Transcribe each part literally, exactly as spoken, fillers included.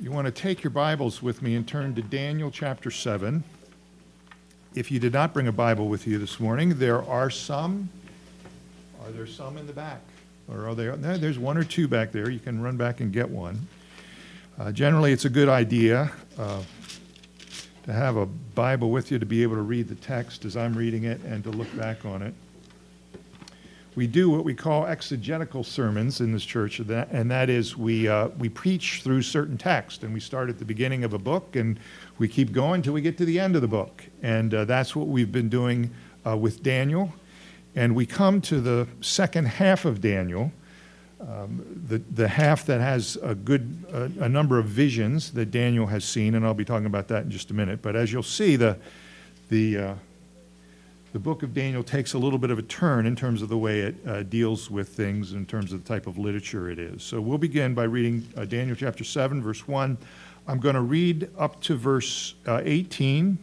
You want to take your Bibles with me and turn to Daniel chapter seven. If you did not bring a Bible with you this morning, there are some. Are there some in the back? Or are there? No, there's one or two back there. You can run back and get one. Uh, generally, it's a good idea uh, to have a Bible with you to be able to read the text as I'm reading it and to look back on it. We do what we call exegetical sermons in this church, and that is we uh, we preach through certain text, and we start at the beginning of a book, and we keep going till we get to the end of the book. And uh, that's what we've been doing uh, with Daniel. And we come to the second half of Daniel, um, the, the half that has a good uh, a number of visions that Daniel has seen, and I'll be talking about that in just a minute. But as you'll see, the the uh, The book of Daniel takes a little bit of a turn in terms of the way it uh, deals with things, in terms of the type of literature it is. So we'll begin by reading uh, Daniel chapter seven, verse one. I'm going to read up to verse uh, eighteen.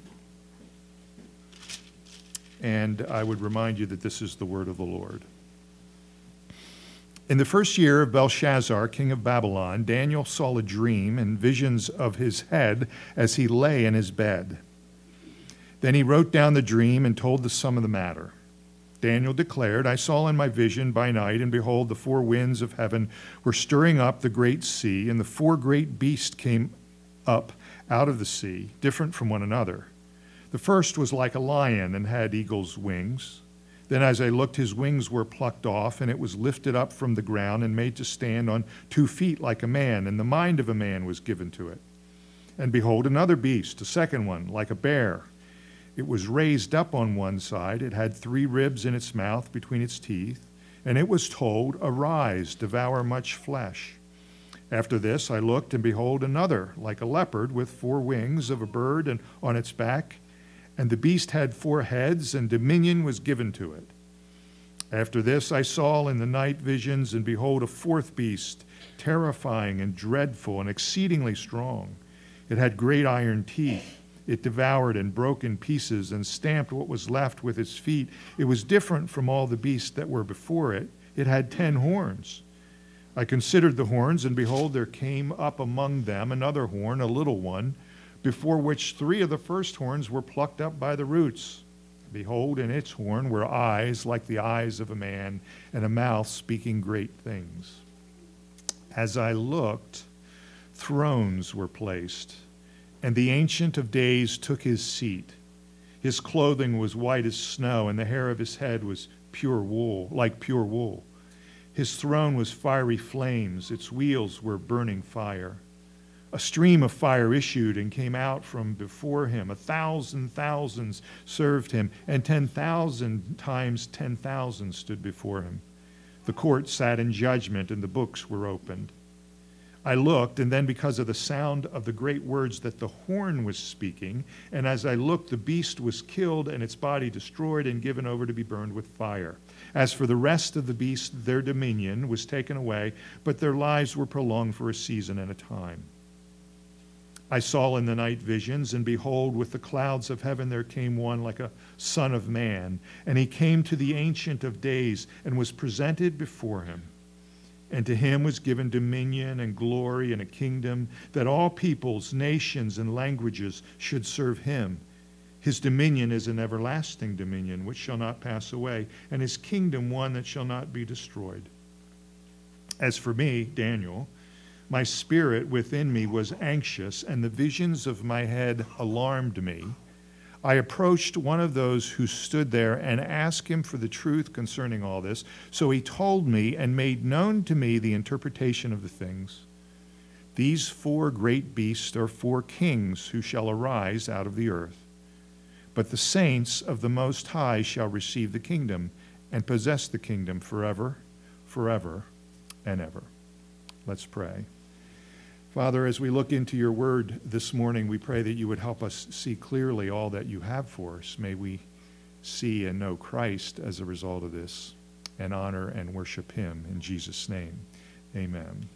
And I would remind you that this is the word of the Lord. In the first year of Belshazzar, king of Babylon, Daniel saw a dream and visions of his head as he lay in his bed. Then he wrote down the dream and told the sum of the matter. Daniel declared, I saw in my vision by night, and behold, the four winds of heaven were stirring up the great sea, and the four great beasts came up out of the sea, different from one another. The first was like a lion and had eagle's wings. Then as I looked, his wings were plucked off, and it was lifted up from the ground and made to stand on two feet like a man, and the mind of a man was given to it. And behold, another beast, a second one, like a bear. It was raised up on one side. It had three ribs in its mouth between its teeth. And it was told, Arise, devour much flesh. After this I looked, and behold, another, like a leopard, with four wings of a bird and on its back. And the beast had four heads, and dominion was given to it. After this I saw in the night visions, and behold, a fourth beast, terrifying and dreadful and exceedingly strong. It had great iron teeth. It devoured and broke in pieces and stamped what was left with its feet. It was different from all the beasts that were before it. It had ten horns. I considered the horns, and behold, there came up among them another horn, a little one, before which three of the first horns were plucked up by the roots. Behold, in its horn were eyes like the eyes of a man, and a mouth speaking great things. As I looked, thrones were placed, and the Ancient of Days took his seat. His clothing was white as snow, and the hair of his head was pure wool, like pure wool. His throne was fiery flames. Its wheels were burning fire. A stream of fire issued and came out from before him. A thousand thousands served him, and ten thousand times ten thousand stood before him. The court sat in judgment, and the books were opened. I looked, and then because of the sound of the great words that the horn was speaking, and as I looked, the beast was killed and its body destroyed and given over to be burned with fire. As for the rest of the beasts, their dominion was taken away, but their lives were prolonged for a season and a time. I saw in the night visions, and behold, with the clouds of heaven there came one like a son of man, and he came to the Ancient of Days and was presented before him. And to him was given dominion and glory and a kingdom, that all peoples, nations, and languages should serve him. His dominion is an everlasting dominion which shall not pass away, and his kingdom one that shall not be destroyed. As for me, Daniel, my spirit within me was anxious, and the visions of my head alarmed me. I approached one of those who stood there and asked him for the truth concerning all this. So he told me and made known to me the interpretation of the things. These four great beasts are four kings who shall arise out of the earth. But the saints of the Most High shall receive the kingdom and possess the kingdom forever, forever, and ever. Let's pray. Father, as we look into your word this morning, we pray that you would help us see clearly all that you have for us. May we see and know Christ as a result of this, and honor and worship him in Jesus' name. Amen.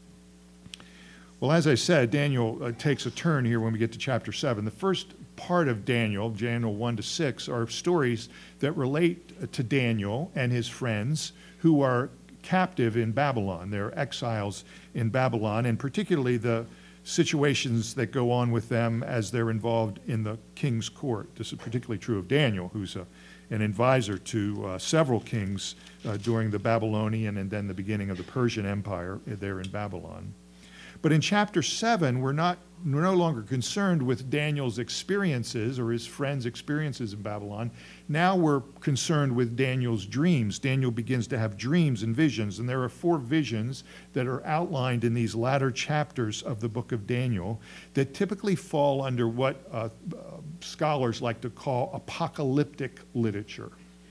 Well, as I said, Daniel uh, takes a turn here when we get to chapter seven. The first part of Daniel, Daniel one to six, are stories that relate to Daniel and his friends who are captive in Babylon. They're exiles in Babylon, and particularly the situations that go on with them as they're involved in the king's court. This is particularly true of Daniel, who's a, an advisor to uh, several kings uh, during the Babylonian and then the beginning of the Persian Empire there in Babylon. But in chapter seven, we're not we're no longer concerned with Daniel's experiences or his friends' experiences in Babylon. Now we're concerned with Daniel's dreams. Daniel begins to have dreams and visions, and there are four visions that are outlined in these latter chapters of the book of Daniel that typically fall under what uh, uh, scholars like to call apocalyptic literature.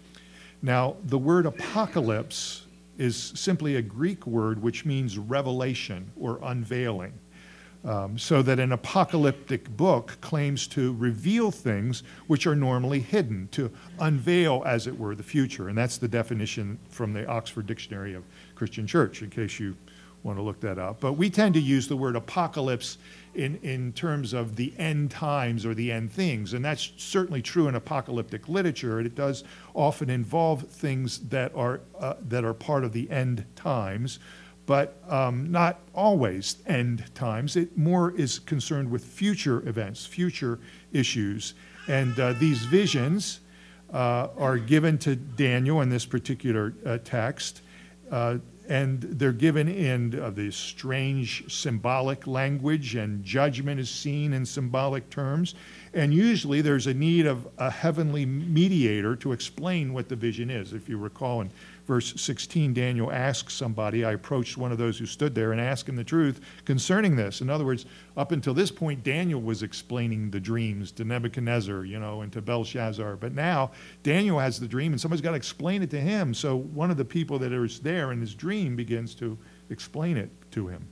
Now, the word apocalypse is simply a Greek word which means revelation or unveiling. Um, so that an apocalyptic book claims to reveal things which are normally hidden, to unveil, as it were, the future. And that's the definition from the Oxford Dictionary of Christian Church, in case you want to look that up. But we tend to use the word apocalypse in, in terms of the end times or the end things. And that's certainly true in apocalyptic literature. It does often involve things that are, uh, that are part of the end times, but um, not always end times. It more is concerned with future events, future issues. And uh, these visions uh, are given to Daniel in this particular uh, text. Uh, and they're given in uh, this strange symbolic language, and judgment is seen in symbolic terms. And usually there's a need of a heavenly mediator to explain what the vision is. If you recall in verse sixteen, Daniel asks somebody, I approached one of those who stood there and asked him the truth concerning this. In other words, up until this point, Daniel was explaining the dreams to Nebuchadnezzar, you know, and to Belshazzar. But now Daniel has the dream and somebody's got to explain it to him. So one of the people that is there in his dream begins to explain it to him.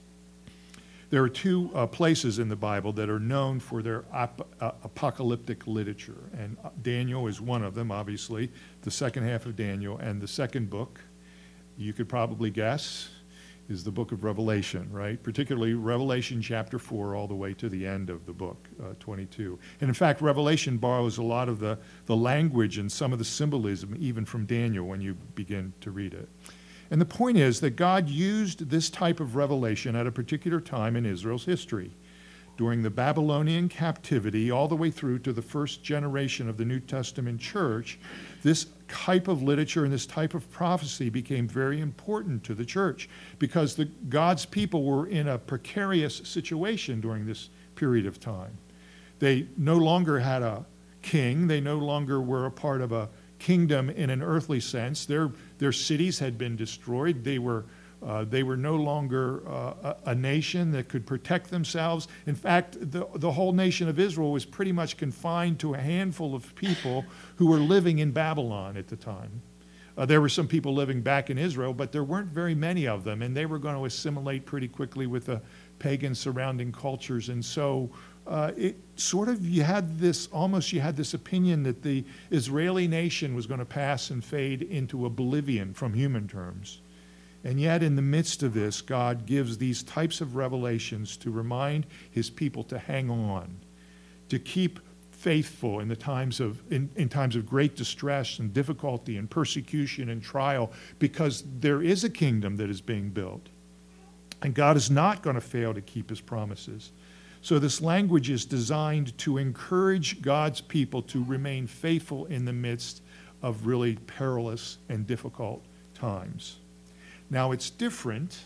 There are two uh, places in the Bible that are known for their ap- uh, apocalyptic literature, and Daniel is one of them, obviously, the second half of Daniel, and the second book, you could probably guess, is the book of Revelation, right? Particularly Revelation chapter four all the way to the end of the book, uh, twenty-two. And in fact, Revelation borrows a lot of the, the language and some of the symbolism even from Daniel when you begin to read it. And the point is that God used this type of revelation at a particular time in Israel's history. During the Babylonian captivity, all the way through to the first generation of the New Testament church, this type of literature and this type of prophecy became very important to the church because the, God's people were in a precarious situation during this period of time. They no longer had a king. They no longer were a part of a kingdom in an earthly sense. Their their cities had been destroyed. They were uh, they were no longer uh, a, a nation that could protect themselves. In fact, the the whole nation of Israel was pretty much confined to a handful of people who were living in Babylon at the time. Uh, there were some people living back in Israel, but there weren't very many of them, and they were going to assimilate pretty quickly with the pagan surrounding cultures. And so Uh, it sort of, you had this, almost you had this opinion that the Israeli nation was going to pass and fade into oblivion from human terms. And yet in the midst of this, God gives these types of revelations to remind his people to hang on, to keep faithful in the times of in, in times of great distress and difficulty and persecution and trial, because there is a kingdom that is being built. And God is not going to fail to keep his promises. So this language is designed to encourage God's people to remain faithful in the midst of really perilous and difficult times. Now it's different.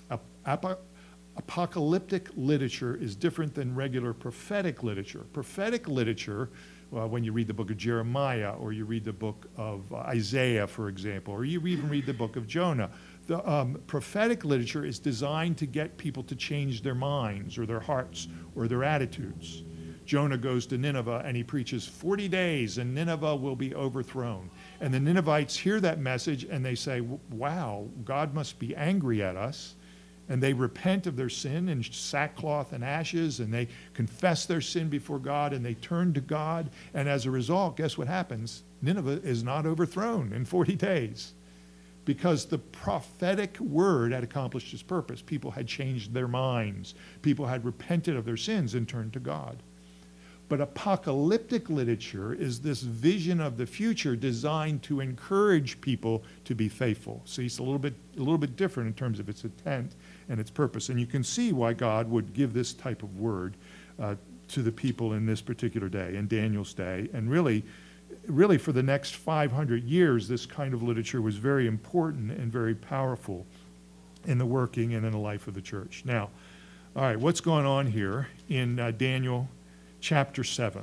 Ap- apocalyptic literature is different than regular prophetic literature. Prophetic literature, uh, when you read the book of Jeremiah or you read the book of uh, Isaiah, for example, or you even read the book of Jonah, The um, prophetic literature is designed to get people to change their minds or their hearts or their attitudes. Jonah goes to Nineveh and he preaches forty days and Nineveh will be overthrown. And the Ninevites hear that message and they say, wow, God must be angry at us. And they repent of their sin in sackcloth and ashes, and they confess their sin before God, and they turn to God. And as a result, guess what happens? Nineveh is not overthrown in forty days. Because the prophetic word had accomplished its purpose. People had changed their minds. People had repented of their sins and turned to God. But apocalyptic literature is this vision of the future designed to encourage people to be faithful. See, it's a little bit, a little bit different in terms of its intent and its purpose. And you can see why God would give this type of word uh, to the people in this particular day, in Daniel's day. And really, really for the next five hundred years, this kind of literature was very important and very powerful in the working and in the life of the church. Now, all right, what's going on here in uh, Daniel chapter seven?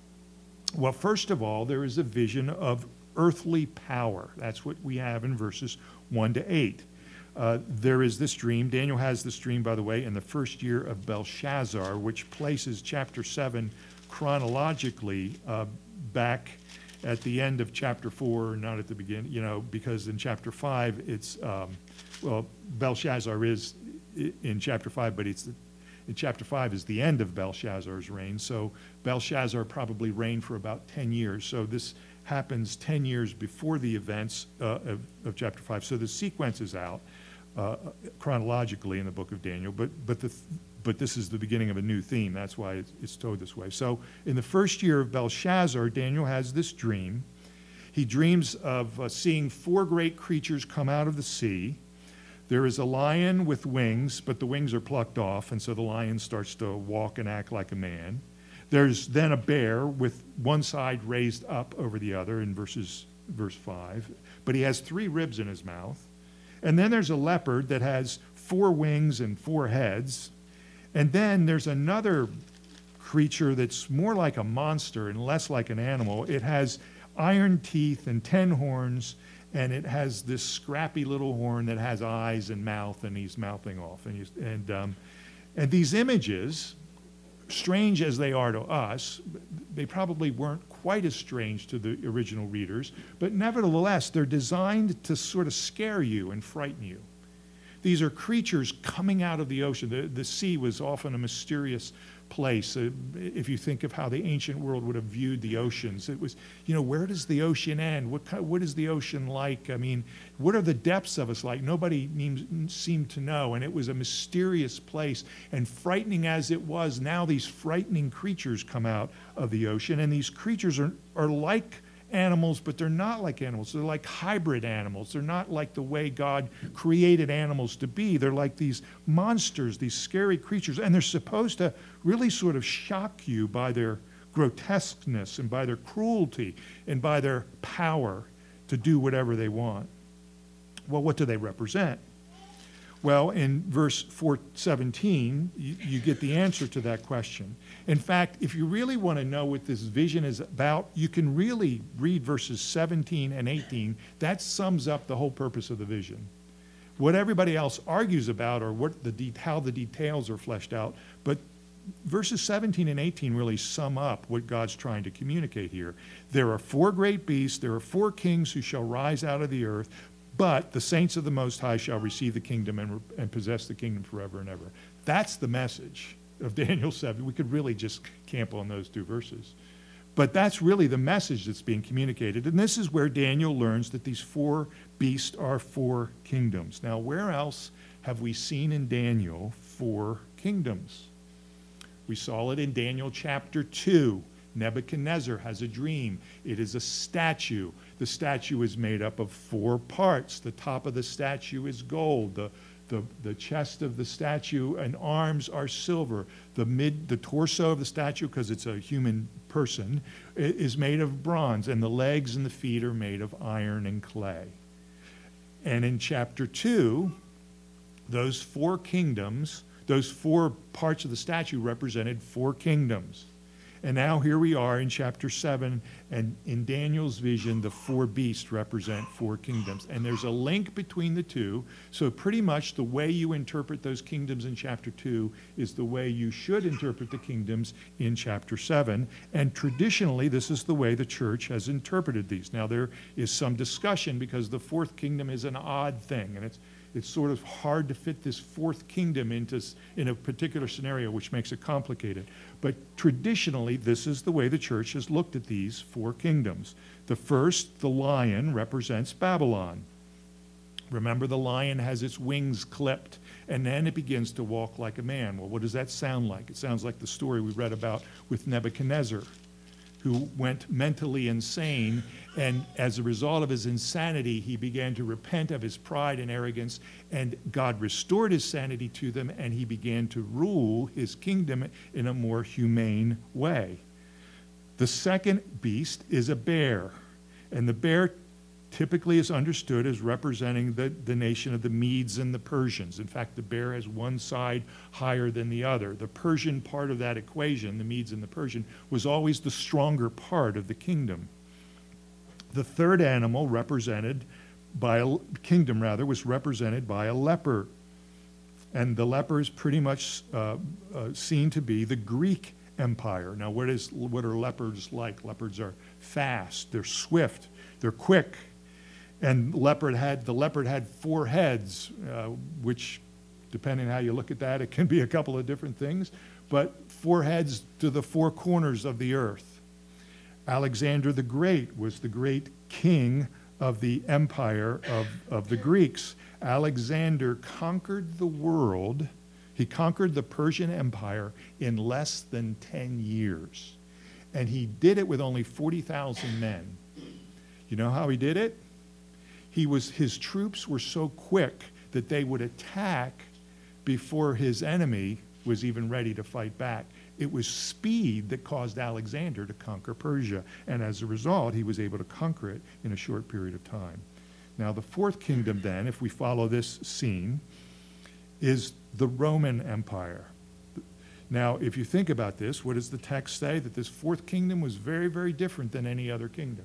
Well, first of all, there is a vision of earthly power. That's what we have in verses one to eight. Uh, there is this dream. Daniel has this dream, by the way, in the first year of Belshazzar, which places chapter seven chronologically uh, back at the end of chapter four, not at the beginning, you know, because in chapter five, it's, um, well, Belshazzar is in chapter five, but it's in chapter five is the end of Belshazzar's reign. So Belshazzar probably reigned for about ten years. So this happens ten years before the events uh, of, of chapter five. So the sequence is out uh, chronologically in the book of Daniel, but but the but this is the beginning of a new theme. That's why it's, it's told this way. So in the first year of Belshazzar, Daniel has this dream. He dreams of uh, seeing four great creatures come out of the sea. There is a lion with wings, but the wings are plucked off, and so the lion starts to walk and act like a man. There's then a bear with one side raised up over the other in verses, verse five, but he has three ribs in his mouth. And then there's a leopard that has four wings and four heads. And then there's another creature that's more like a monster and less like an animal. It has iron teeth and ten horns, and it has this scrappy little horn that has eyes and mouth, and he's mouthing off. And, he's, and, um, and these images, strange as they are to us, they probably weren't quite as strange to the original readers, but nevertheless, they're designed to sort of scare you and frighten you. These are creatures coming out of the ocean. The, the sea was often a mysterious place. Uh, if you think of how the ancient world would have viewed the oceans, it was, you know, where does the ocean end? What kind, what is the ocean like? I mean, what are the depths of us like? Nobody seemed, seemed to know, and it was a mysterious place. And frightening as it was, now these frightening creatures come out of the ocean, and these creatures are, are like animals, but they're not like animals. They're like hybrid animals. They're not like the way God created animals to be. They're like these monsters, these scary creatures, and they're supposed to really sort of shock you by their grotesqueness and by their cruelty and by their power to do whatever they want. Well, what do they represent? Well, in verse four seventeen, you, you get the answer to that question. In fact, if you really want to know what this vision is about, you can really read verses seventeen and eighteen. That sums up the whole purpose of the vision. What everybody else argues about or what the de- how the details are fleshed out, but verses seventeen and eighteen really sum up what God's trying to communicate here. There are four great beasts, there are four kings who shall rise out of the earth, but the saints of the Most High shall receive the kingdom and, and possess the kingdom forever and ever. That's the message of Daniel seven. We could really just camp on those two verses. But that's really the message that's being communicated. And this is where Daniel learns that these four beasts are four kingdoms. Now, where else have we seen in Daniel four kingdoms? We saw it in Daniel chapter two. Nebuchadnezzar has a dream. It is a statue. The statue is made up of four parts. The top of the statue is gold. The, the, the chest of the statue and arms are silver. The mid, the torso of the statue, because it's a human person, is made of bronze. And the legs and the feet are made of iron and clay. And in chapter two, those four kingdoms, those four parts of the statue represented four kingdoms. And now here we are in chapter seven, and in Daniel's vision, the four beasts represent four kingdoms. And there's a link between the two, so pretty much the way you interpret those kingdoms in chapter two is the way you should interpret the kingdoms in chapter seven. And traditionally, this is the way the church has interpreted these. Now, there is some discussion because the fourth kingdom is an odd thing, and it's It's sort of hard to fit this fourth kingdom into in a particular scenario, which makes it complicated. But traditionally, this is the way the church has looked at these four kingdoms. The first, the lion, represents Babylon. Remember, the lion has its wings clipped, and then it begins to walk like a man. Well, what does that sound like? It sounds like the story we read about with Nebuchadnezzar, who went mentally insane, and as a result of his insanity, he began to repent of his pride and arrogance, and God restored his sanity to them, and he began to rule his kingdom in a more humane way. The second beast is a bear, and the bear typically is understood as representing the, the nation of the Medes and the Persians. In fact, the bear has one side higher than the other. The Persian part of that equation, the Medes and the Persian, was always the stronger part of the kingdom. The third animal represented by a kingdom, rather, was represented by a leper. And the leper is pretty much uh, uh, seen to be the Greek Empire. Now, what is what are leopards like? Leopards are fast, they're swift, they're quick. And leopard had the leopard had four heads, uh, which, depending how you look at that, it can be a couple of different things, but four heads to the four corners of the earth. Alexander the Great was the great king of the empire of, of the Greeks. Alexander conquered the world. He conquered the Persian Empire in less than ten years. And he did it with only forty thousand men. You know how he did it? He was, his troops were so quick that they would attack before his enemy was even ready to fight back. It was speed that caused Alexander to conquer Persia, and as a result, he was able to conquer it in a short period of time. Now, the fourth kingdom then, if we follow this scene, is the Roman Empire. Now, if you think about this, what does the text say? That this fourth kingdom was very, very different than any other kingdom.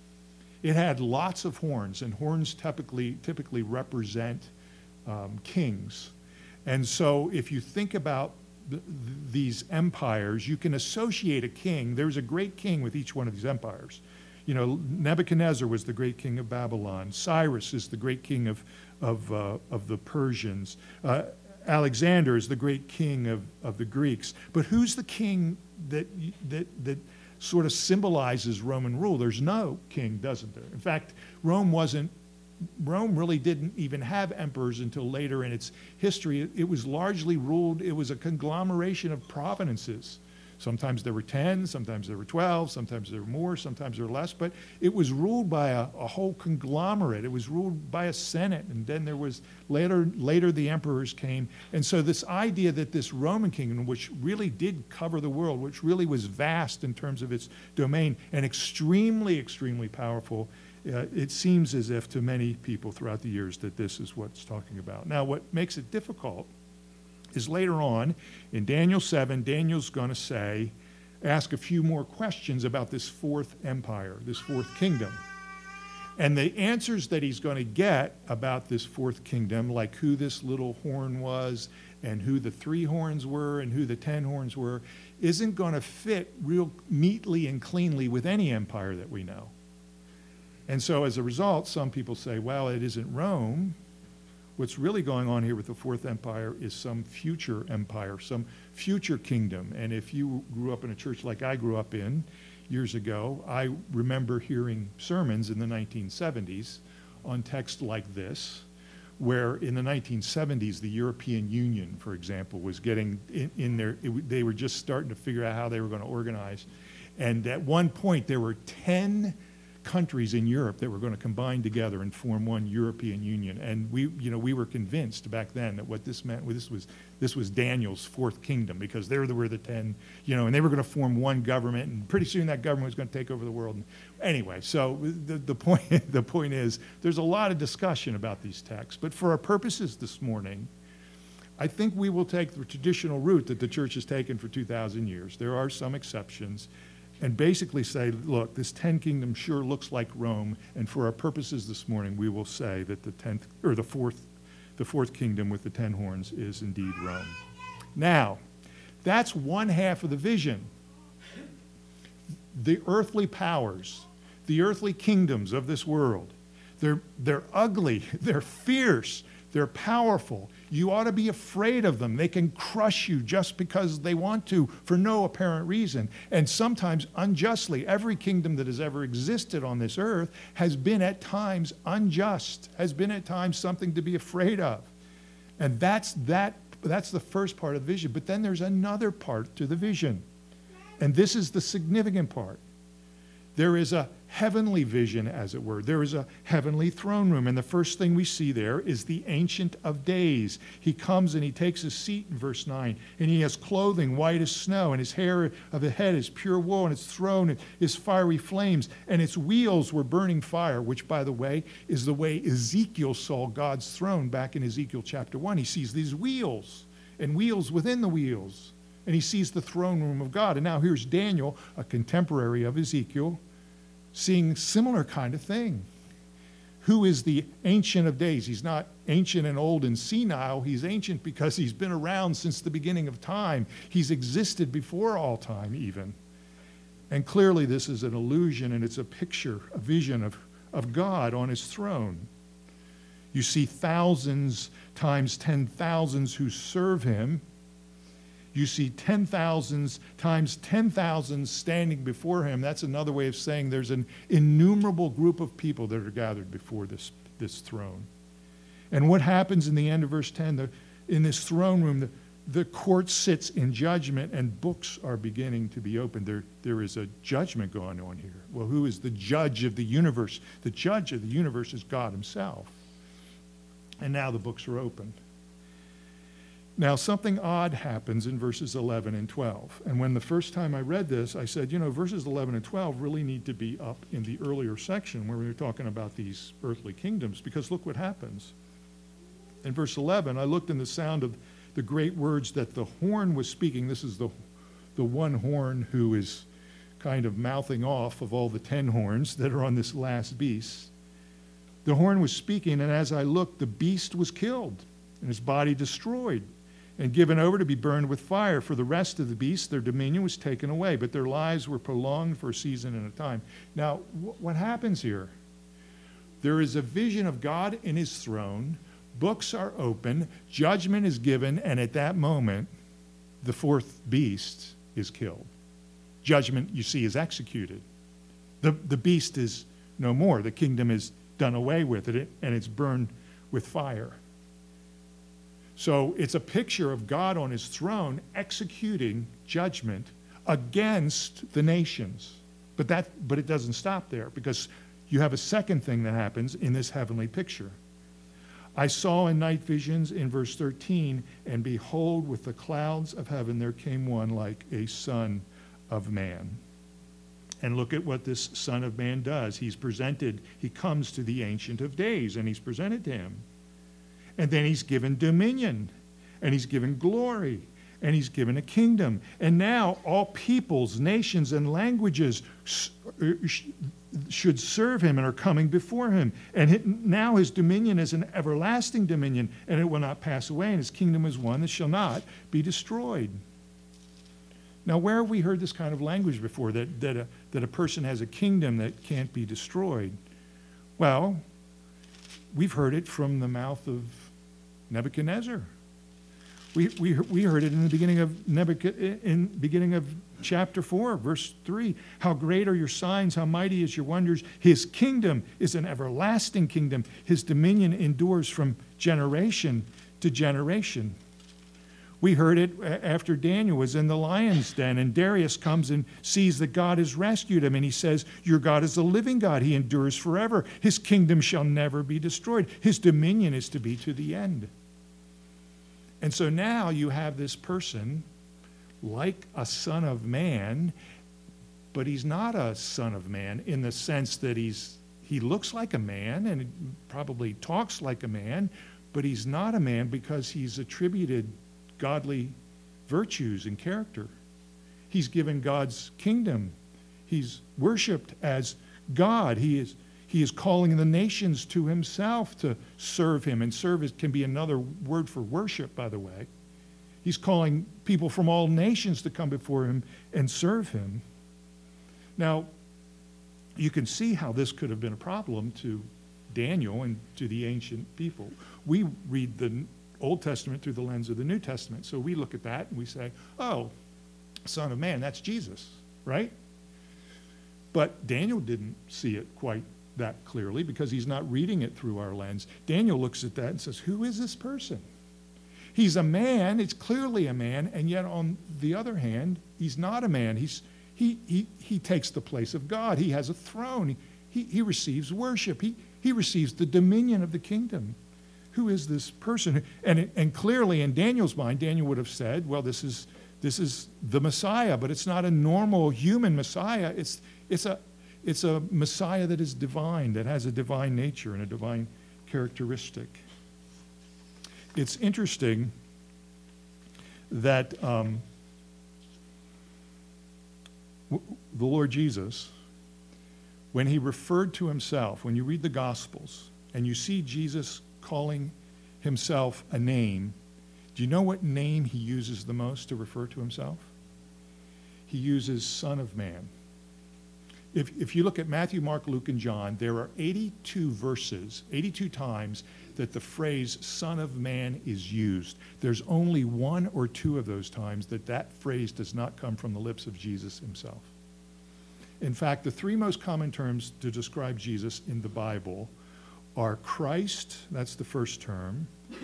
It had lots of horns, and horns typically typically represent um, kings. And so if you think about th- th- these empires, you can associate a king. There's a great king with each one of these empires. You know, Nebuchadnezzar was the great king of Babylon. Cyrus is the great king of, of, uh, of the Persians. Uh, Alexander is the great king of, of the Greeks. But who's the king that that that sort of symbolizes Roman rule? There's no king, doesn't there? In fact, Rome wasn't, Rome really didn't even have emperors until later in its history. It, it was largely ruled, it was a conglomeration of provinces. Sometimes there were ten, sometimes there were twelve, sometimes there were more, sometimes there were less, but it was ruled by a, a whole conglomerate. It was ruled by a senate, and then there was, later, later the emperors came. And so this idea that this Roman kingdom, which really did cover the world, which really was vast in terms of its domain, and extremely, extremely powerful, uh, it seems as if to many people throughout the years that this is what it's talking about. Now, what makes it difficult is later on in Daniel seven, Daniel's going to say, ask a few more questions about this fourth empire, this fourth kingdom. And the answers that he's going to get about this fourth kingdom, like who this little horn was and who the three horns were and who the ten horns were, isn't going to fit real neatly and cleanly with any empire that we know. And so as a result, some people say, well, it isn't Rome. What's really going on here with the Fourth Empire is some future empire, some future kingdom. And if you grew up in a church like I grew up in years ago, I remember hearing sermons in the nineteen seventies on texts like this, where in the nineteen seventies, the European Union, for example, was getting in, in there. It, they were just starting to figure out how they were going to organize. And at one point, there were ten countries in Europe that were going to combine together and form one European Union. And we, you know, we were convinced back then that what this meant, well, this was this was Daniel's fourth kingdom, because there were the ten, you know, and they were going to form one government, and pretty soon that government was going to take over the world. And anyway, so the, the point the point is, there's a lot of discussion about these texts, but for our purposes this morning, I think we will take the traditional route that the church has taken for two thousand years. There are some exceptions. And basically say, look, this ten kingdom sure looks like Rome, and for our purposes this morning, we will say that the tenth or the fourth, the fourth kingdom with the ten horns is indeed Rome. Now, that's one half of the vision. The earthly powers, the earthly kingdoms of this world, they're they're ugly, they're fierce, they're powerful. You ought to be afraid of them. They can crush you just because they want to for no apparent reason. And sometimes unjustly. Every kingdom that has ever existed on this earth has been at times unjust, has been at times something to be afraid of. And that's that. That's the first part of the vision. But then there's another part to the vision. And this is the significant part. There is a heavenly vision, as it were. There is a heavenly throne room. And the first thing we see there is the Ancient of Days. He comes and he takes his seat in verse nine. And he has clothing white as snow. And his hair of the head is pure wool. And its throne is fiery flames. And its wheels were burning fire, which, by the way, is the way Ezekiel saw God's throne back in Ezekiel chapter one. He sees these wheels and wheels within the wheels. And he sees the throne room of God. And now here's Daniel, a contemporary of Ezekiel, seeing similar kind of thing. Who is the Ancient of Days? He's not ancient and old and senile. He's ancient because he's been around since the beginning of time. He's existed before all time even. And clearly this is an illusion, and it's a picture, a vision of, of God on his throne. You see thousands times ten thousands who serve him. You see ten thousands times ten thousands standing before him. That's another way of saying there's an innumerable group of people that are gathered before this, this throne. And what happens in the end of verse ten? The, in this throne room, the, the court sits in judgment and books are beginning to be opened. There, there is a judgment going on here. Well, who is the judge of the universe? The judge of the universe is God himself. And now the books are opened. Now, something odd happens in verses eleven and twelve. And when the first time I read this, I said, you know, verses eleven and twelve really need to be up in the earlier section where we were talking about these earthly kingdoms, because look what happens. In verse eleven, I looked in the sound of the great words that the horn was speaking. This is the, the one horn who is kind of mouthing off of all the ten horns that are on this last beast. The horn was speaking, and as I looked, the beast was killed and his body destroyed and given over to be burned with fire. For the rest of the beasts, their dominion was taken away, but their lives were prolonged for a season and a time. Now, wh- what happens here? There is a vision of God in his throne. Books are open. Judgment is given. And at that moment, the fourth beast is killed. Judgment, you see, is executed. The, the beast is no more. The kingdom is done away with it, and it's burned with fire. So it's a picture of God on his throne executing judgment against the nations. But that, but it doesn't stop there, because you have a second thing that happens in this heavenly picture. I saw in night visions in verse thirteen, and behold, with the clouds of heaven there came one like a son of man. And look at what this Son of Man does. He's presented, he comes to the Ancient of Days, and he's presented to him. And then he's given dominion, and he's given glory, and he's given a kingdom. And now all peoples, nations, and languages should serve him and are coming before him. And now his dominion is an everlasting dominion, and it will not pass away, and his kingdom is one that shall not be destroyed. Now, where have we heard this kind of language before, that, that, a, that a person has a kingdom that can't be destroyed? Well, we've heard it from the mouth of Nebuchadnezzar. We, we, we heard it in the beginning of Nebuchadnezzar, in beginning of chapter four, verse three. How great are your signs, how mighty is your wonders. His kingdom is an everlasting kingdom. His dominion endures from generation to generation. We heard it after Daniel was in the lion's den, and Darius comes and sees that God has rescued him, and he says, your God is the living God. He endures forever. His kingdom shall never be destroyed. His dominion is to be to the end. And so now you have this person like a son of man, but he's not a son of man in the sense that he's he looks like a man and probably talks like a man, but he's not a man because he's attributed godly virtues and character. He's given God's kingdom. He's worshiped as God. He is, he is calling the nations to himself to serve him. And serve is, can be another word for worship, by the way. He's calling people from all nations to come before him and serve him. Now, you can see how this could have been a problem to Daniel and to the ancient people. We read the Old Testament through the lens of the New Testament. So we look at that and we say, oh, Son of Man, that's Jesus, right? But Daniel didn't see it quite that clearly because he's not reading it through our lens. Daniel looks at that and says, who is this person? He's a man, it's clearly a man, and yet on the other hand, he's not a man. He's, he, he, he takes the place of God. He has a throne. He, he, he receives worship. He, he receives the dominion of the kingdom. Who is this person? And, and clearly in Daniel's mind, Daniel would have said, well, this is, this is the Messiah, but it's not a normal human Messiah. It's, it's, a, it's a Messiah that is divine, that has a divine nature and a divine characteristic. It's interesting that um, w- the Lord Jesus, when he referred to himself, when you read the Gospels and you see Jesus calling himself a name, do you know what name he uses the most to refer to himself? He uses Son of Man. If, if you look at Matthew, Mark, Luke, and John, there are eighty-two verses, eighty-two times that the phrase Son of Man is used. There's only one or two of those times that that phrase does not come from the lips of Jesus himself. In fact, the three most common terms to describe Jesus in the Bible are Christ, that's the first term,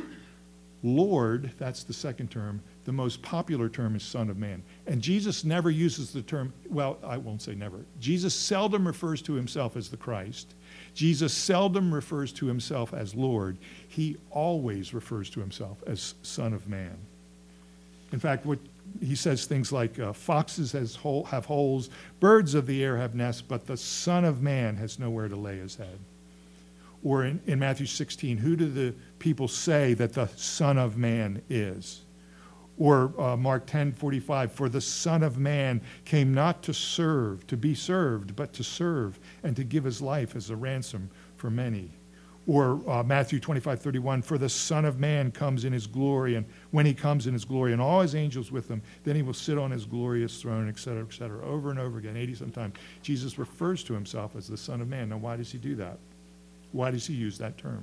Lord, that's the second term. The most popular term is Son of Man. And Jesus never uses the term, well, I won't say never. Jesus seldom refers to himself as the Christ. Jesus seldom refers to himself as Lord. He always refers to himself as Son of Man. In fact, what he says things like, uh, foxes has hole, have holes, birds of the air have nests, but the Son of Man has nowhere to lay his head. Or in, in Matthew sixteen, who do the people say that the Son of Man is? Or uh, Mark ten forty-five, for the Son of Man came not to serve, to be served, but to serve and to give his life as a ransom for many. Or uh, Matthew twenty-five thirty-one, for the Son of Man comes in his glory, and when he comes in his glory and all his angels with him, then he will sit on his glorious throne, et cetera, et cetera, over and over again, eighty sometimes. Jesus refers to himself as the Son of Man. Now, why does he do that? Why does he use that term?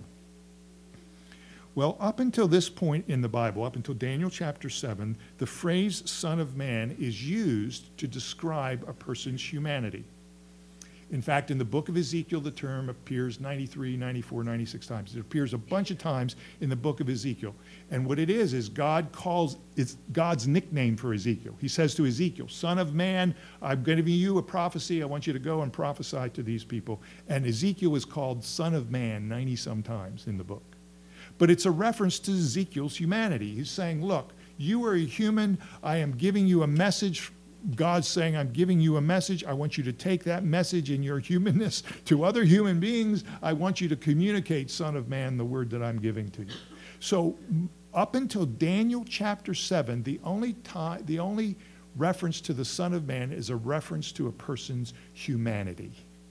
Well, up until this point in the Bible, up until Daniel chapter seven, the phrase Son of Man is used to describe a person's humanity. In fact, in the book of Ezekiel, the term appears ninety-three, ninety-four, ninety-six times. It appears a bunch of times in the book of Ezekiel. And what it is, is God calls, it's God's nickname for Ezekiel. He says to Ezekiel, Son of Man, I'm giving you a prophecy. I want you to go and prophesy to these people. And Ezekiel is called Son of Man ninety-some times in the book. But it's a reference to Ezekiel's humanity. He's saying, look, you are a human. I am giving you a message. God's saying, I'm giving you a message. I want you to take that message in your humanness to other human beings. I want you to communicate, Son of Man, the word that I'm giving to you. So up until Daniel chapter seven, the only time, the only reference to the Son of Man is a reference to a person's humanity.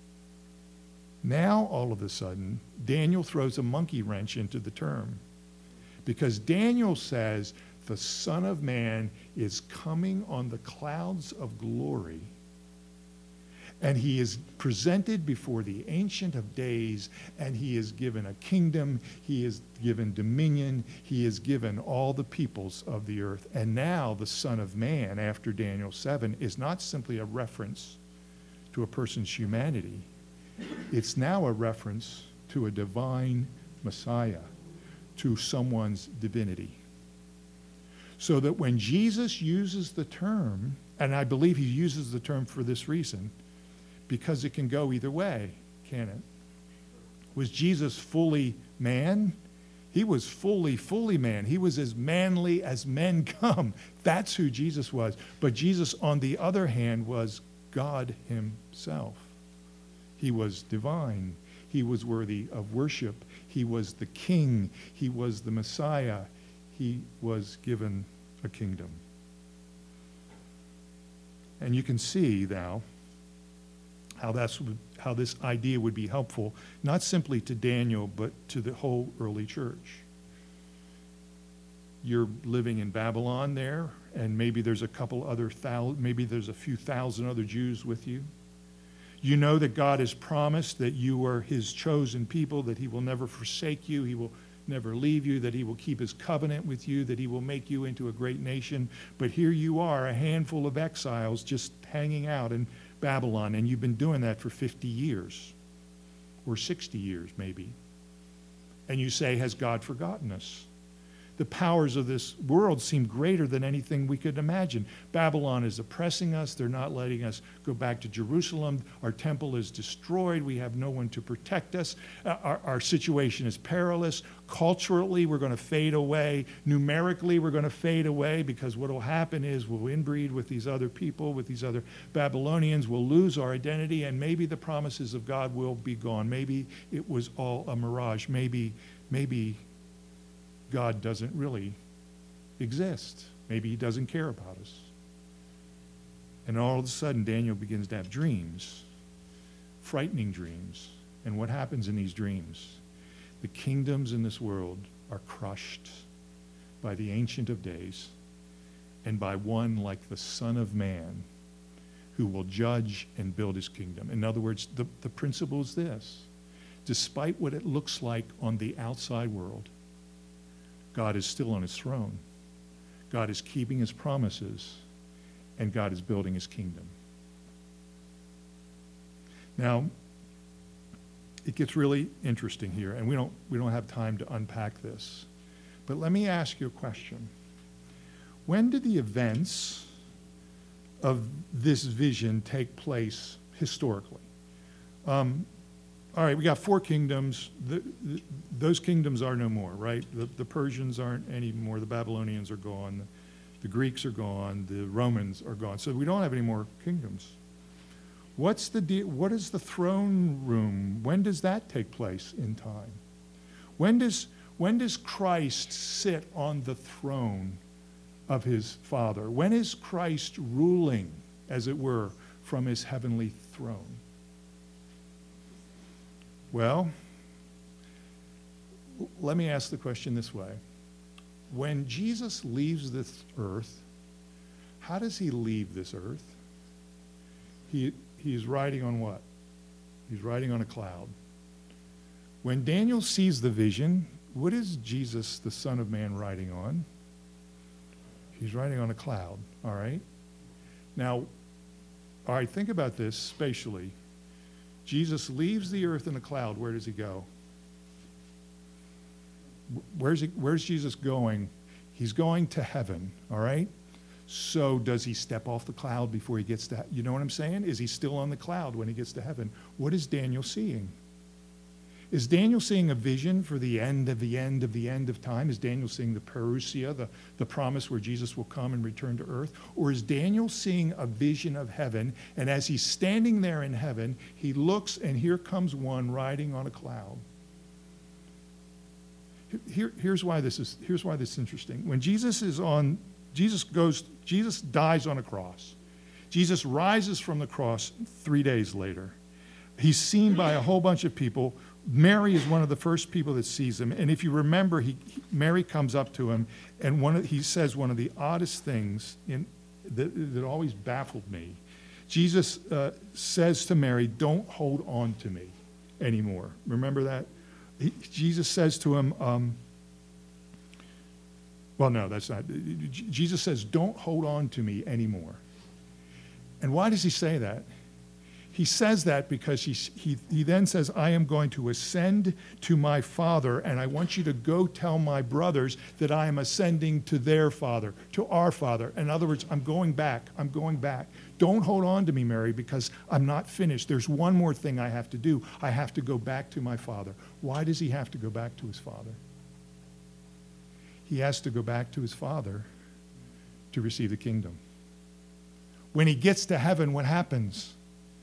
Now, all of a sudden, Daniel throws a monkey wrench into the term, because Daniel says the Son of Man is coming on the clouds of glory, and he is presented before the Ancient of Days, and he is given a kingdom, he is given dominion, he is given all the peoples of the earth. And now the Son of Man, after Daniel seven, is not simply a reference to a person's humanity. It's now a reference to a divine Messiah, to someone's divinity. So that when Jesus uses the term, and I believe he uses the term for this reason, because it can go either way, can it? Was Jesus fully man? He was fully, fully man. He was as manly as men come. That's who Jesus was. But Jesus, on the other hand, was God himself. He was divine. He was worthy of worship. He was the king. He was the Messiah. He was given a kingdom. And you can see now how that's how this idea would be helpful, not simply to Daniel, but to the whole early church. You're living in Babylon there, and maybe there's a couple other thousand, maybe there's a few thousand other Jews with you. You know that God has promised that you are his chosen people, that he will never forsake you, he will never leave you, that he will keep his covenant with you, that he will make you into a great nation. But here you are, a handful of exiles just hanging out in Babylon, and you've been doing that for fifty years or sixty years maybe. And you say, has God forgotten us? The powers of this world seem greater than anything we could imagine. Babylon is oppressing us. They're not letting us go back to Jerusalem. Our temple is destroyed. We have no one to protect us. Uh, our, our situation is perilous. Culturally, we're going to fade away. Numerically, we're going to fade away, because what will happen is we'll inbreed with these other people, with these other Babylonians. We'll lose our identity, and maybe the promises of God will be gone. Maybe it was all a mirage. Maybe, maybe God doesn't really exist. Maybe he doesn't care about us. And all of a sudden, Daniel begins to have dreams, frightening dreams. And what happens in these dreams? The kingdoms in this world are crushed by the Ancient of Days and by one like the Son of Man, who will judge and build his kingdom. In other words, the, the principle is this: despite what it looks like on the outside world, God is still on his throne. God is keeping his promises, and God is building his kingdom. Now, it gets really interesting here, and we don't, we don't have time to unpack this. But let me ask you a question. When did the events of this vision take place historically? Um, All right, we got four kingdoms. The, the, those kingdoms are no more, right? The, the Persians aren't anymore. The Babylonians are gone. The, the Greeks are gone. The Romans are gone. So we don't have any more kingdoms. What's the de- what is the throne room? When does that take place in time? When does, when does Christ sit on the throne of his Father? When is Christ ruling, as it were, from his heavenly throne? Well, let me ask the question this way. When Jesus leaves this earth, how does he leave this earth? He, he's riding on what? He's riding on a cloud. When Daniel sees the vision, what is Jesus, the Son of Man, riding on? He's riding on a cloud, all right? Now, all right, think about this spatially. Jesus leaves the earth in a cloud. Where does he go? Where's he, where's Jesus going? He's going to heaven, all right? So does he step off the cloud before he gets to, you know what I'm saying? Is he still on the cloud when he gets to heaven? What is Daniel seeing? Is Daniel seeing a vision for the end of the end of the end of time? Is Daniel seeing the parousia, the, the promise where Jesus will come and return to earth? Or is Daniel seeing a vision of heaven, and as he's standing there in heaven, he looks and here comes one riding on a cloud? Here, here's why this is, here's why this is interesting. When Jesus is on, Jesus goes, Jesus dies on a cross. Jesus rises from the cross three days later. He's seen by a whole bunch of people. Mary is one of the first people that sees him. And if you remember, he, he, Mary comes up to him, and one of, he says one of the oddest things in, that, that always baffled me. Jesus uh, says to Mary, "Don't hold on to me anymore." Remember that? He, Jesus says to him, um, well, no, that's not. Jesus says, "Don't hold on to me anymore." And why does he say that? He says that because he, he, he then says, "I am going to ascend to my Father, and I want you to go tell my brothers that I am ascending to their Father, to our Father." In other words, I'm going back. I'm going back. Don't hold on to me, Mary, because I'm not finished. There's one more thing I have to do. I have to go back to my Father. Why does he have to go back to his Father? He has to go back to his Father to receive the kingdom. When he gets to heaven, what happens?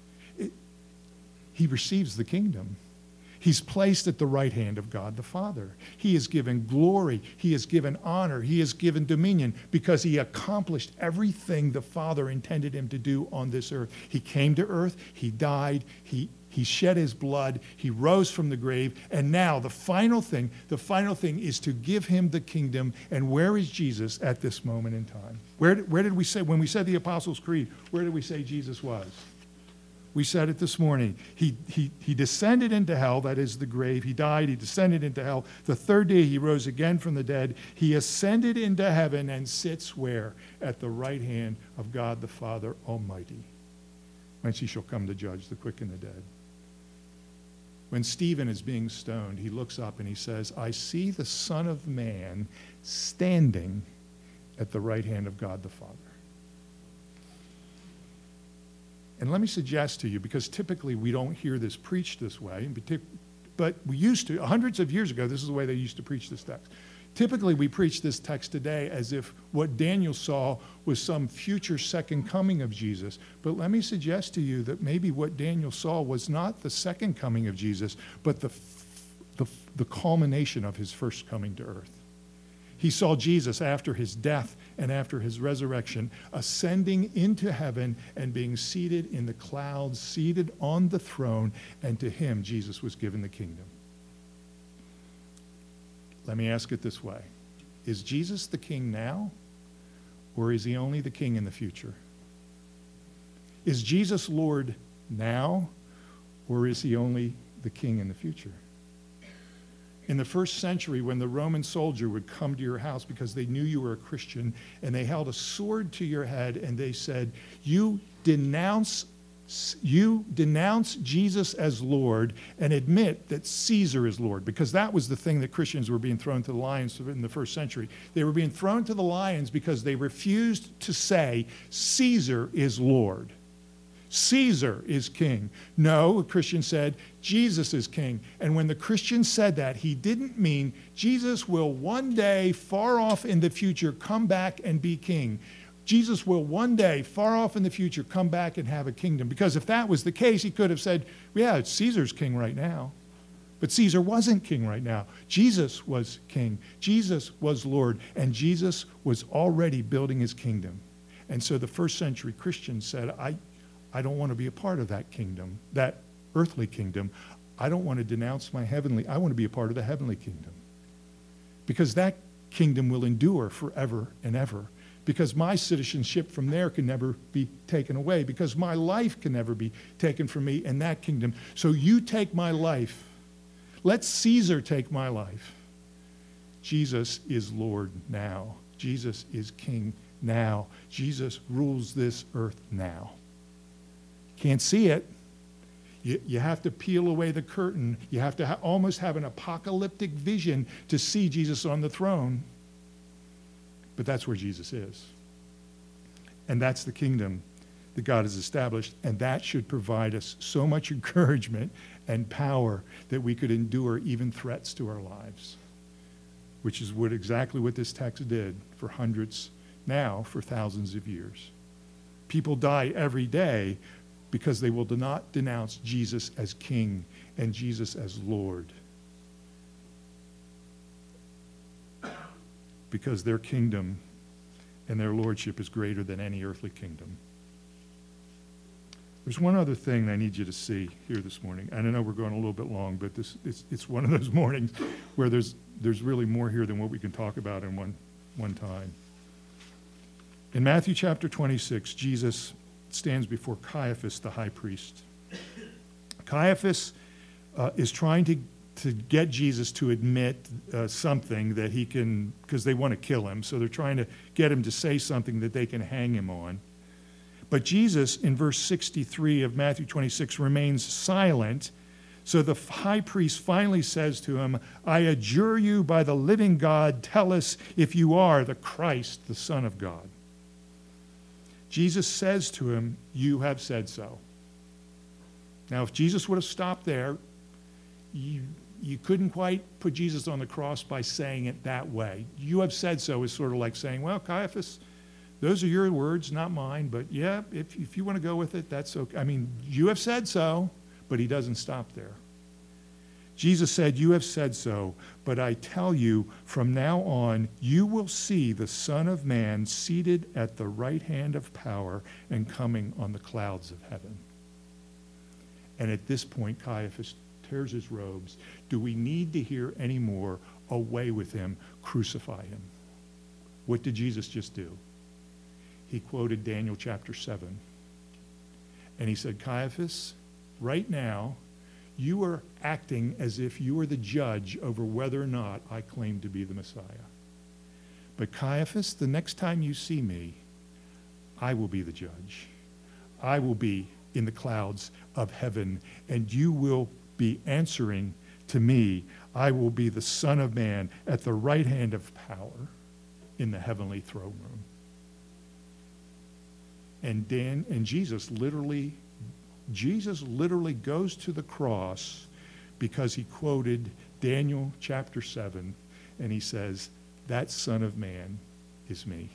He receives the kingdom. He's placed at the right hand of God the Father. He is given glory. He is given honor. He is given dominion because he accomplished everything the Father intended him to do on this earth. He came to earth. He died. He, he shed his blood. He rose from the grave. And now the final thing, the final thing is to give him the kingdom. And where is Jesus at this moment in time? Where, where did we say, when we said the Apostles' Creed, where did we say Jesus was? We said it this morning. He, he, he descended into hell, that is the grave. He died, he descended into hell. The third day he rose again from the dead. He ascended into heaven and sits where? At the right hand of God the Father Almighty, whence he shall come to judge the quick and the dead. When Stephen is being stoned, he looks up and he says, I see the Son of Man standing at the right hand of God the Father. And let me suggest to you, because typically we don't hear this preached this way, but we used to, hundreds of years ago, this is the way they used to preach this text. Typically we preach this text today as if what Daniel saw was some future second coming of Jesus. But let me suggest to you that maybe what Daniel saw was not the second coming of Jesus, but the, the, the culmination of his first coming to earth. He saw Jesus after his death and after his resurrection, ascending into heaven and being seated in the clouds, seated on the throne, and to him Jesus was given the kingdom. Let me ask it this way. Is Jesus the king now, or is he only the king in the future? Is Jesus Lord now, or is he only the king in the future? In the first century, when the Roman soldier would come to your house because they knew you were a Christian, and they held a sword to your head and they said, you denounce, you denounce Jesus as Lord and admit that Caesar is Lord, because that was the thing that Christians were being thrown to the lions in the first century. They were being thrown to the lions because they refused to say Caesar is Lord. Caesar is king. No, a Christian said, Jesus is king. And when the Christian said that, he didn't mean Jesus will one day, far off in the future, come back and be king. Jesus will one day, far off in the future, come back and have a kingdom. Because if that was the case, he could have said, yeah, it's Caesar's king right now. But Caesar wasn't king right now. Jesus was king. Jesus was Lord. And Jesus was already building his kingdom. And so the first century Christians said, I I don't want to be a part of that kingdom, that earthly kingdom. I don't want to denounce my heavenly. I want to be a part of the heavenly kingdom. Because that kingdom will endure forever and ever. Because my citizenship from there can never be taken away. Because my life can never be taken from me in that kingdom. So you take my life. Let Caesar take my life. Jesus is Lord now. Jesus is king now. Jesus rules this earth now. Can't see it. You, you have to peel away the curtain. You have to ha- almost have an apocalyptic vision to see Jesus on the throne. But that's where Jesus is. And that's the kingdom that God has established. And that should provide us so much encouragement and power that we could endure even threats to our lives, which is what exactly what this text did for hundreds, now for thousands of years. People die every day because they will not denounce Jesus as king and Jesus as Lord. Because their kingdom and their lordship is greater than any earthly kingdom. There's one other thing I need you to see here this morning. And I know we're going a little bit long, but this it's, it's one of those mornings where there's there's really more here than what we can talk about in one, one time. In Matthew chapter twenty-six, Jesus stands before Caiaphas, the high priest. Caiaphas uh, is trying to, to get Jesus to admit uh, something that he can, because they want to kill him, so they're trying to get him to say something that they can hang him on. But Jesus, in verse sixty-three of Matthew twenty-six, remains silent. So the high priest finally says to him, I adjure you by the living God, tell us if you are the Christ, the Son of God. Jesus says to him, you have said so. Now, if Jesus would have stopped there, you, you couldn't quite put Jesus on the cross by saying it that way. You have said so is sort of like saying, well, Caiaphas, those are your words, not mine, but yeah, if, if you want to go with it, that's okay. I mean, you have said so, but he doesn't stop there. Jesus said, you have said so, but I tell you, from now on, you will see the Son of Man seated at the right hand of power and coming on the clouds of heaven. And at this point, Caiaphas tears his robes. Do we need to hear any more? Away with him, crucify him. What did Jesus just do? He quoted Daniel chapter seven. And he said, Caiaphas, right now, you are acting as if you are the judge over whether or not I claim to be the Messiah. But Caiaphas, the next time you see me, I will be the judge. I will be in the clouds of heaven, and you will be answering to me. I will be the Son of Man at the right hand of power in the heavenly throne room. And Dan and Jesus literally, Jesus literally goes to the cross because he quoted Daniel chapter seven, and he says, that Son of Man is me.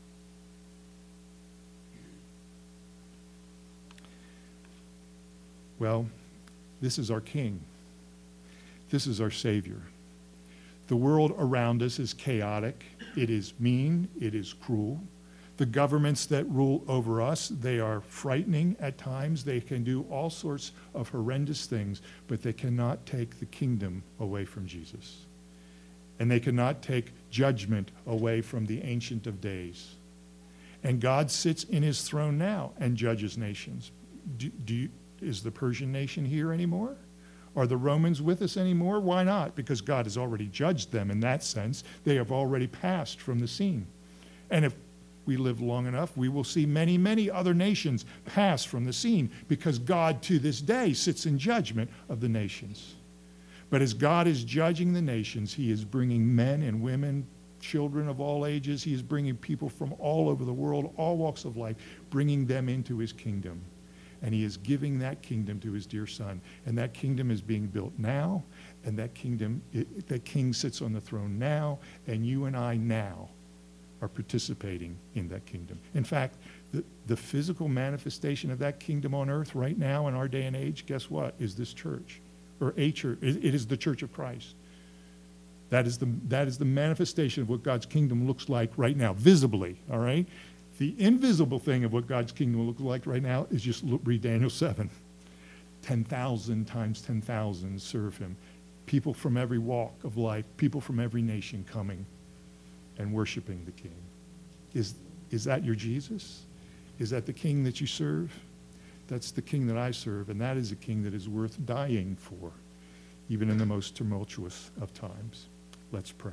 Well, this is our King. This is our Savior. The world around us is chaotic. It is mean. It is cruel. The governments that rule over us, they are frightening at times. They can do all sorts of horrendous things, but they cannot take the kingdom away from Jesus. And they cannot take judgment away from the Ancient of Days. And God sits in his throne now and judges nations. Do, do you, is the Persian nation here anymore? Are the Romans with us anymore? Why not? Because God has already judged them in that sense. They have already passed from the scene. And if we live long enough, we will see many, many other nations pass from the scene because God to this day sits in judgment of the nations. But as God is judging the nations, he is bringing men and women, children of all ages. He is bringing people from all over the world, all walks of life, bringing them into his kingdom. And he is giving that kingdom to his dear Son. And that kingdom is being built now, and that kingdom, it, that king sits on the throne now, and you and I now are participating in that kingdom. In fact, the, the physical manifestation of that kingdom on earth right now in our day and age, guess what, is this church, or a church. It, it is the Church of Christ. That is the, that is the manifestation of what God's kingdom looks like right now, visibly, all right? The invisible thing of what God's kingdom looks like right now is just look, read Daniel seven. ten thousand times ten thousand serve him. People from every walk of life, people from every nation coming and worshiping the King. Is, is that your Jesus? Is that the King that you serve? That's the King that I serve, and that is a King that is worth dying for, even in the most tumultuous of times. Let's pray.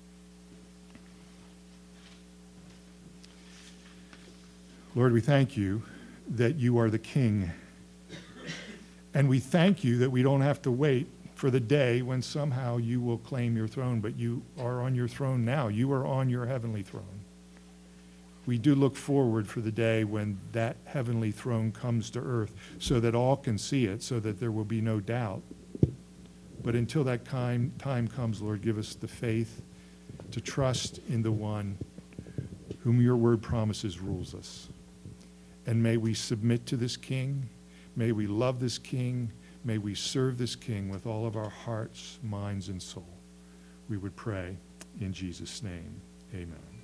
Lord, we thank you that you are the King. And we thank you that we don't have to wait for the day when somehow you will claim your throne, but you are on your throne now. You are on your heavenly throne. We do look forward for the day when that heavenly throne comes to earth so that all can see it, so that there will be no doubt. But until that time, time comes, Lord, give us the faith to trust in the one whom your word promises rules us. And may we submit to this King. May we love this King. May we serve this King with all of our hearts, minds, and soul. We would pray in Jesus' name. Amen.